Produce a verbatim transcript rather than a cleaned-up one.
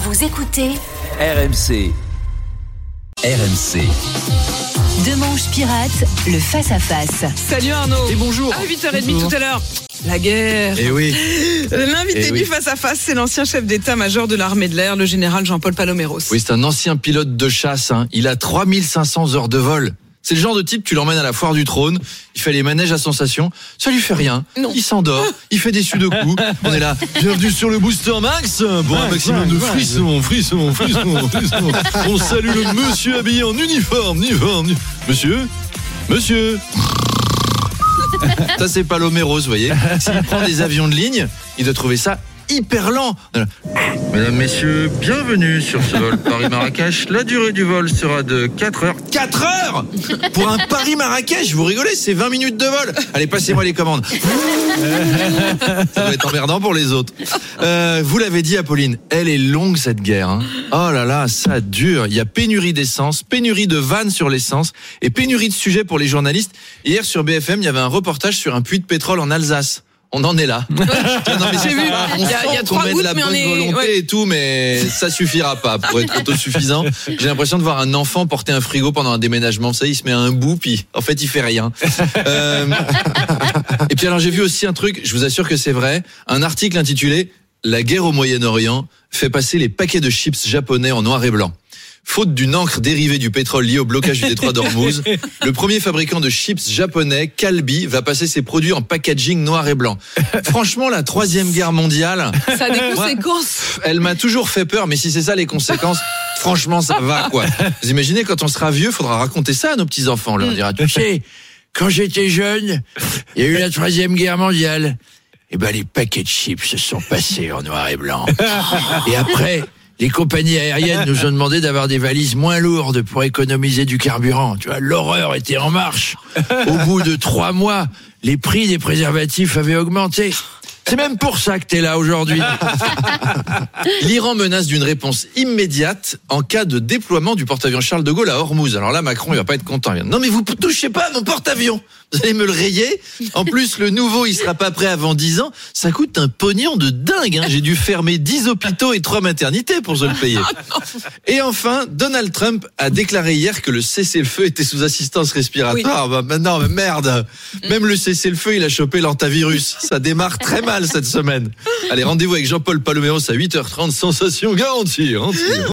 Vous écoutez R M C. R M C. Demanche Pirate, le face-à-face. Salut Arnaud. Et bonjour. À huit heures trente Bonjour. tout à l'heure. La guerre. Et oui. L'invité Eh du oui. face-à-face, c'est l'ancien chef d'état-major de l'armée de l'air, le général Jean-Paul Paloméros. Oui, c'est un ancien pilote de chasse. Hein. Il a trois mille cinq cents heures de vol. C'est le genre de type, tu l'emmènes à la foire du trône, il fait les manèges à sensation, ça lui fait rien. Non. Il s'endort, il fait des sudoku. On est là, bienvenue sur le Booster Max pour un maximum de frissons, frissons, frissons, frissons. On salue le monsieur habillé en uniforme, uniforme. uni- Monsieur Monsieur Ça, c'est Paloméros, vous voyez. S'il prend des avions de ligne, il doit trouver ça hyper lent. Mesdames, messieurs, bienvenue sur ce vol Paris-Marrakech. La durée du vol sera de quatre heures. quatre heures pour un Paris-Marrakech, vous rigolez, c'est vingt minutes de vol. Allez, passez-moi les commandes. Ça va être emmerdant pour les autres. Euh, vous l'avez dit, Apolline, elle est longue cette guerre. Hein. Oh là là, ça dure. Il y a pénurie d'essence, pénurie de vannes sur l'essence et pénurie de sujets pour les journalistes. Hier sur B F M, il y avait un reportage sur un puits de pétrole en Alsace. On en est là. Non, mais J'ai vu. on Il y a- sent il y a qu'on trois met de gouttes, la mais on bonne est- volonté ouais. et tout, mais ça suffira pas pour être autosuffisant. J'ai l'impression de voir un enfant porter un frigo pendant un déménagement. Vous savez, il se met à un bout, puis en fait, il fait rien. Euh... Et puis alors, j'ai vu aussi un truc, je vous assure que c'est vrai, un article intitulé « La guerre au Moyen-Orient fait passer les paquets de chips japonais en noir et blanc ». Faute d'une encre dérivée du pétrole lié au blocage du détroit d'Ormuz, le premier fabricant de chips japonais, Calbee, va passer ses produits en packaging noir et blanc. Franchement, la troisième guerre mondiale, Ça a des moi, conséquences. elle m'a toujours fait peur, mais si c'est ça les conséquences, franchement, ça va, quoi. Vous imaginez, quand on sera vieux, faudra raconter ça à nos petits-enfants. On leur dira, tu sais, quand j'étais jeune, il y a eu la troisième guerre mondiale. Et ben, les paquets de chips se sont passés en noir et blanc. Et après, les compagnies aériennes nous ont demandé d'avoir des valises moins lourdes pour économiser du carburant. Tu vois, l'horreur était en marche. Au bout de trois mois, les prix des préservatifs avaient augmenté. C'est même pour ça que t'es là aujourd'hui. L'Iran menace d'une réponse immédiate en cas de déploiement du porte-avions Charles de Gaulle à Ormuz. Alors là, Macron, il va pas être content. Il va dire, non mais vous touchez pas à mon porte-avions. Vous allez me le rayer. En plus, le nouveau, il sera pas prêt avant dix ans. Ça coûte un pognon de dingue. Hein. J'ai dû fermer dix hôpitaux et trois maternités pour se le payer. Et enfin, Donald Trump a déclaré hier que le cessez-le-feu était sous assistance respiratoire. Bah, maintenant, mais merde. Même le cessez-le-feu, il a chopé l'antavirus. Ça démarre très mal cette semaine. Allez, rendez-vous avec Jean-Paul Paloméros à huit heures trente. Sensation garantie. Hein.